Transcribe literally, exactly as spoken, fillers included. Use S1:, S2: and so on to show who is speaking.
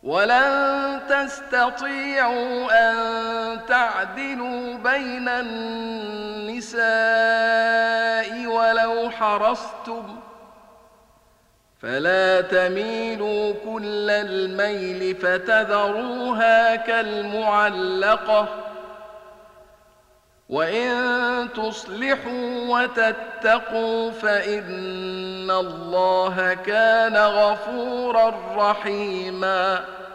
S1: ولن تستطيعوا أن تعدلوا بين النساء ولو حرصتم، فلا تميلوا كل الميل فتذروها كالمعلقة، وإن تصلحوا وتتقوا فإن الله كان غفورا رحيما.